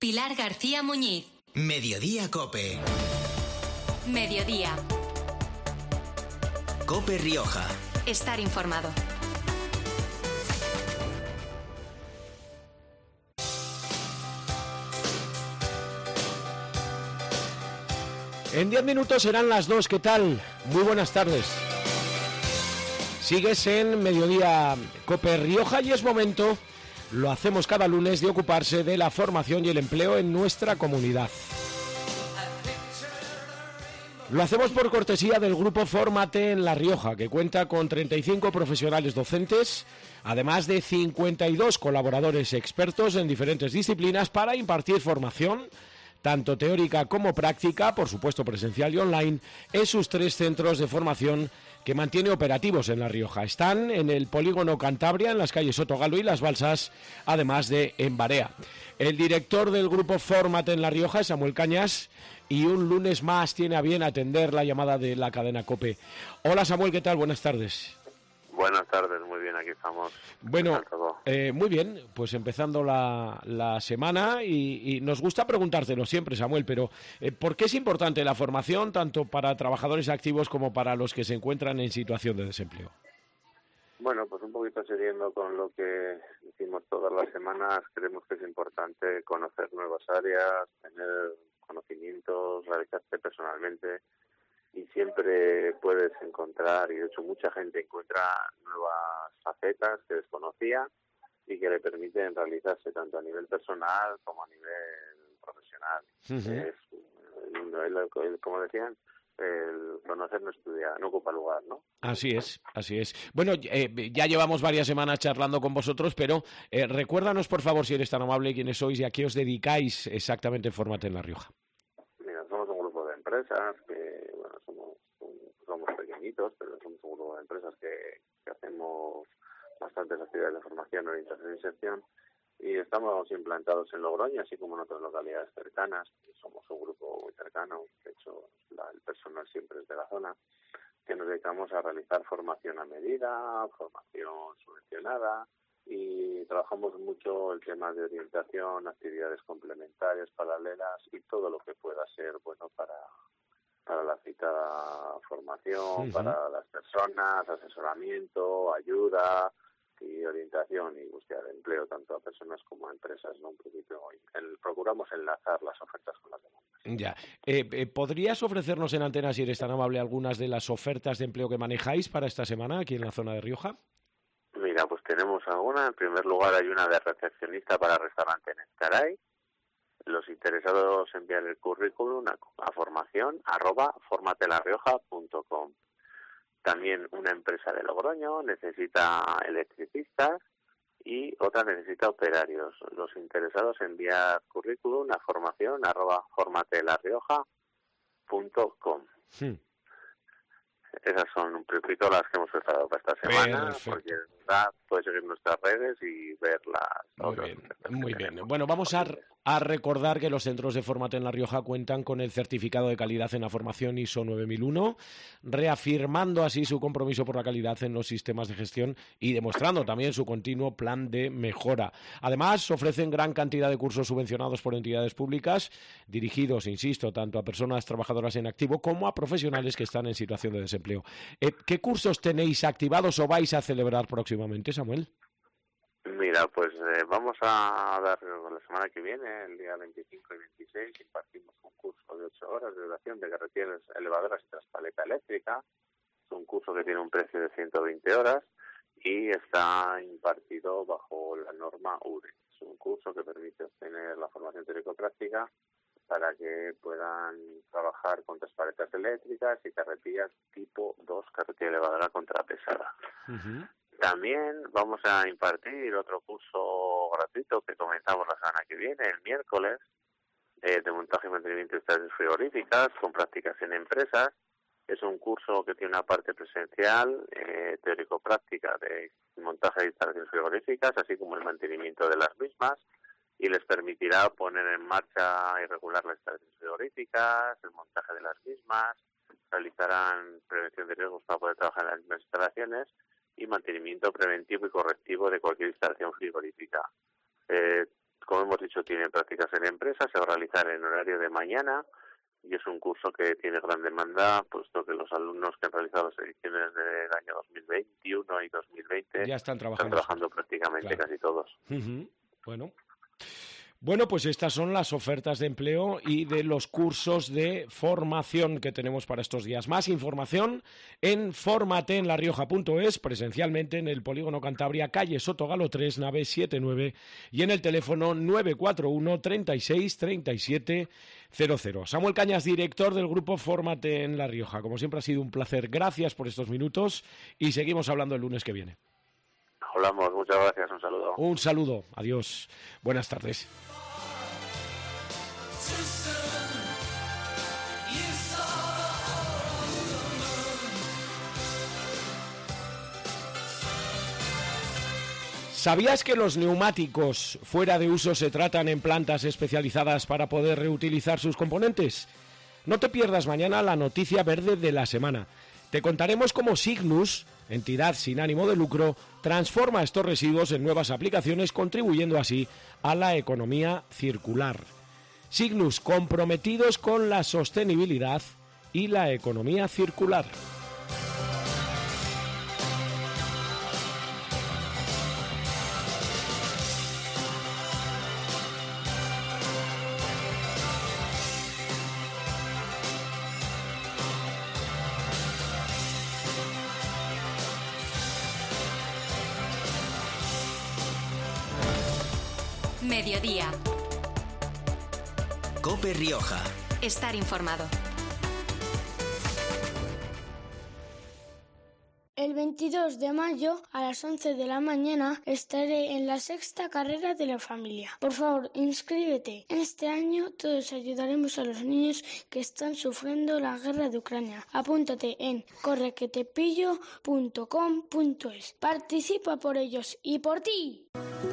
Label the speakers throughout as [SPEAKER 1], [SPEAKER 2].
[SPEAKER 1] Pilar García Muñiz.
[SPEAKER 2] Mediodía COPE.
[SPEAKER 1] Mediodía.
[SPEAKER 2] COPE Rioja.
[SPEAKER 1] Estar informado.
[SPEAKER 3] En 10 minutos serán las 2, ¿qué tal? Muy buenas tardes. Sigues en Mediodía COPE Rioja y es momento, lo hacemos cada lunes, de ocuparse de la formación y el empleo en nuestra comunidad. Lo hacemos por cortesía del grupo Fórmate en La Rioja, que cuenta con 35 profesionales docentes, además de 52 colaboradores expertos en diferentes disciplinas para impartir formación, tanto teórica como práctica, por supuesto presencial y online, en sus 3 centros de formación que mantiene operativos en La Rioja. Están en el Polígono Cantabria, en las calles Sotogalo y Las Balsas, además de en Barea. El director del grupo Fórmate en La Rioja es Samuel Cañas y un lunes más tiene a bien atender la llamada de la cadena COPE. Hola Samuel, ¿qué tal? Buenas tardes.
[SPEAKER 4] Buenas tardes, muy bien, aquí estamos.
[SPEAKER 3] Bueno, muy bien, pues empezando la semana y nos gusta preguntártelo siempre, Samuel, pero ¿por qué es importante la formación tanto para trabajadores activos como para los que se encuentran en situación de desempleo?
[SPEAKER 4] Bueno, pues un poquito siguiendo con lo que hicimos todas las semanas, creemos que es importante conocer nuevas áreas, tener conocimientos, realizarte personalmente, y siempre puedes encontrar, y de hecho mucha gente encuentra nuevas facetas que desconocía y que le permiten realizarse tanto a nivel personal como a nivel profesional. Como decían, el conocer no estudia, no ocupa lugar, ¿no?
[SPEAKER 3] Así es, así es. Bueno, ya llevamos varias semanas charlando con vosotros, pero recuérdanos, por favor, si eres tan amable, quiénes sois y a qué os dedicáis exactamente en Fórmate en La Rioja.
[SPEAKER 4] Mira, somos un grupo de empresas que, bueno, somos pequeñitos, pero somos un grupo de empresas que hacemos bastantes actividades de formación, orientación e inserción, y estamos implantados en Logroño, así como en otras localidades cercanas. Somos un grupo muy cercano, de hecho el personal siempre es de la zona, que nos dedicamos a realizar formación a medida, formación subvencionada, y trabajamos mucho el tema de orientación, actividades complementarias, paralelas y todo lo que pueda ser bueno para la citada formación, para las personas, asesoramiento, ayuda y orientación y búsqueda de empleo tanto a personas como a empresas, ¿no? Un poquito procuramos enlazar las ofertas con las demandas.
[SPEAKER 3] Ya. ¿Podrías ofrecernos en antena, si eres tan amable, algunas de las ofertas de empleo que manejáis para esta semana aquí en la zona de Rioja?
[SPEAKER 4] Mira, pues tenemos alguna. En primer lugar hay una de recepcionista para restaurante en Escaray. Los interesados enviar el currículum a formación@formatelarrioja.com. También una empresa de Logroño necesita electricistas y otra necesita operarios. Los interesados enviar currículum a formación@formatelarrioja.com. Esas son un poquito las que hemos preparado para esta semana.
[SPEAKER 3] Perfecto.
[SPEAKER 4] Porque puedes seguir nuestras redes y verlas.
[SPEAKER 3] Muy bien. Bueno, vamos a recordar que los centros de Fórmate en La Rioja cuentan con el certificado de calidad en la formación ISO 9001, reafirmando así su compromiso por la calidad en los sistemas de gestión y demostrando también su continuo plan de mejora. Además, ofrecen gran cantidad de cursos subvencionados por entidades públicas, dirigidos, insisto, tanto a personas trabajadoras en activo como a profesionales que están en situación de desempleo. ¿Qué cursos tenéis activados o vais a celebrar próximamente, Samuel?
[SPEAKER 4] Mira, pues vamos a dar la semana que viene, el día 25 y 26, impartimos un curso de 8 horas de duración de carreteras elevadoras y traspaleta eléctrica. Es un curso que tiene un precio de 120 horas y está impartido bajo la norma URE. Es un curso que permite obtener la formación teórico-práctica para que puedan trabajar con traspaletas eléctricas y carretillas tipo 2, carretilla elevadora contrapesada. También vamos a impartir otro curso gratuito que comenzamos la semana que viene, el miércoles, de montaje y mantenimiento de instalaciones frigoríficas con prácticas en empresas. Es un curso que tiene una parte presencial, teórico-práctica de montaje de instalaciones frigoríficas, así como el mantenimiento de las mismas, y les permitirá poner en marcha y regular las instalaciones frigoríficas, el montaje de las mismas, realizarán prevención de riesgos para poder trabajar en las mismas instalaciones y mantenimiento preventivo y correctivo de cualquier instalación frigorífica. Como hemos dicho, tiene prácticas en empresa, se va a realizar en horario de mañana y es un curso que tiene gran demanda, puesto que los alumnos que han realizado las ediciones del año 2021 y 2020
[SPEAKER 3] ya están trabajando
[SPEAKER 4] prácticamente casi todos.
[SPEAKER 3] Bueno, pues estas son las ofertas de empleo y de los cursos de formación que tenemos para estos días. Más información en formateenlarioja.es, presencialmente en el Polígono Cantabria, calle Sotogalo 3, nave 79, y en el teléfono 941 36 37 00. Samuel Cañas, director del grupo Fórmate en La Rioja. Como siempre ha sido un placer. Gracias por estos minutos y seguimos hablando el lunes que viene.
[SPEAKER 4] Hablamos, muchas gracias, un saludo.
[SPEAKER 3] Un saludo, adiós, buenas tardes. ¿Sabías que los neumáticos fuera de uso se tratan en plantas especializadas para poder reutilizar sus componentes? No te pierdas mañana la noticia verde de la semana. Te contaremos cómo Signus, entidad sin ánimo de lucro, transforma estos residuos en nuevas aplicaciones, contribuyendo así a la economía circular. Signus, comprometidos con la sostenibilidad y la economía circular.
[SPEAKER 1] Mediodía.
[SPEAKER 2] COPE Rioja.
[SPEAKER 1] Estar informado.
[SPEAKER 5] El 22 de mayo a las 11 de la mañana estaré en la 6ª carrera de la familia. Por favor, inscríbete. Este año todos ayudaremos a los niños que están sufriendo la guerra de Ucrania. Apúntate en correquetepillo.com.es. Participa por ellos y por ti.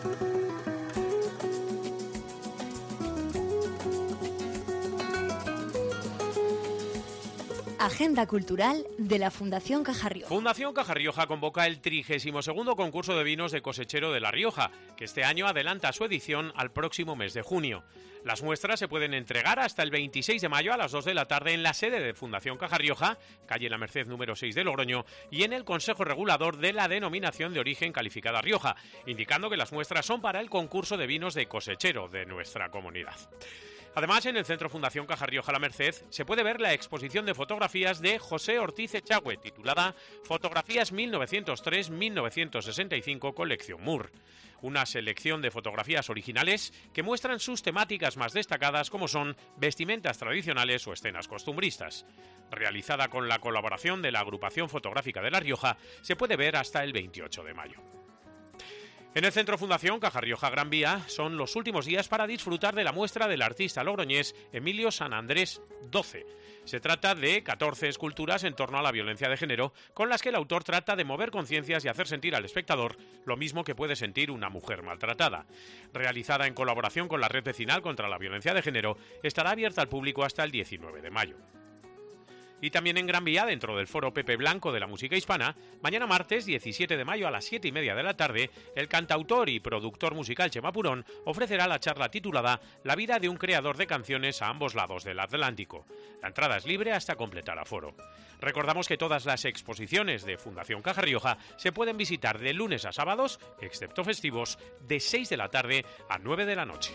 [SPEAKER 6] Agenda cultural de la Fundación Caja Rioja.
[SPEAKER 7] Fundación Caja Rioja convoca el 32º concurso de vinos de cosechero de La Rioja, que este año adelanta su edición al próximo mes de junio. Las muestras se pueden entregar hasta el 26 de mayo a las 2 de la tarde en la sede de Fundación Caja Rioja, calle La Merced número 6 de Logroño, y en el Consejo Regulador de la Denominación de Origen Calificada Rioja, indicando que las muestras son para el concurso de vinos de cosechero de nuestra comunidad. Además, en el Centro Fundación Caja Rioja La Merced se puede ver la exposición de fotografías de José Ortiz Echagüe, titulada Fotografías 1903-1965, colección Moore. Una selección de fotografías originales que muestran sus temáticas más destacadas, como son vestimentas tradicionales o escenas costumbristas. Realizada con la colaboración de la Agrupación Fotográfica de La Rioja, se puede ver hasta el 28 de mayo. En el Centro Fundación Caja Rioja Gran Vía son los últimos días para disfrutar de la muestra del artista logroñés Emilio San Andrés 12. Se trata de 14 esculturas en torno a la violencia de género, con las que el autor trata de mover conciencias y hacer sentir al espectador lo mismo que puede sentir una mujer maltratada. Realizada en colaboración con la Red Vecinal contra la Violencia de Género, estará abierta al público hasta el 19 de mayo. Y también en Gran Vía, dentro del Foro Pepe Blanco de la Música Hispana, mañana martes 17 de mayo a las 7:30 de la tarde, el cantautor y productor musical Chema Purón ofrecerá la charla titulada La vida de un creador de canciones a ambos lados del Atlántico. La entrada es libre hasta completar aforo. Recordamos que todas las exposiciones de Fundación Caja Rioja se pueden visitar de lunes a sábados, excepto festivos, de 6 de la tarde a 9 de la noche.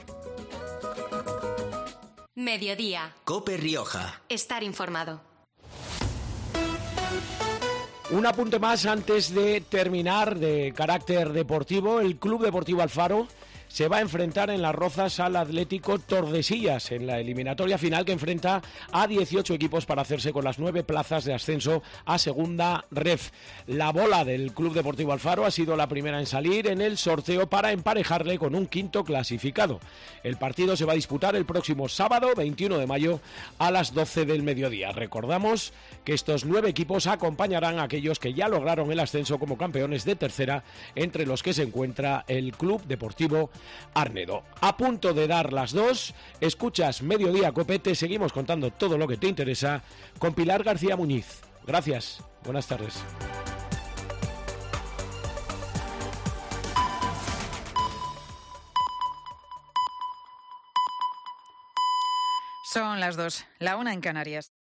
[SPEAKER 1] Mediodía.
[SPEAKER 2] COPE Rioja.
[SPEAKER 1] Estar informado.
[SPEAKER 3] Un apunte más antes de terminar, de carácter deportivo. El Club Deportivo Alfaro se va a enfrentar en Las Rozas al Atlético Tordesillas en la eliminatoria final que enfrenta a 18 equipos para hacerse con las 9 plazas de ascenso a Segunda Ref. La bola del Club Deportivo Alfaro ha sido la primera en salir en el sorteo para emparejarle con un quinto clasificado. El partido se va a disputar el próximo sábado 21 de mayo a las 12 del mediodía. Recordamos que estos 9 equipos acompañarán a aquellos que ya lograron el ascenso como campeones de tercera, entre los que se encuentra el Club Deportivo Arnedo. A punto de dar las 2, escuchas Mediodía Cope, te seguimos contando todo lo que te interesa con Pilar García Muñiz. Gracias, buenas tardes.
[SPEAKER 8] Son las 2, la 1 en Canarias.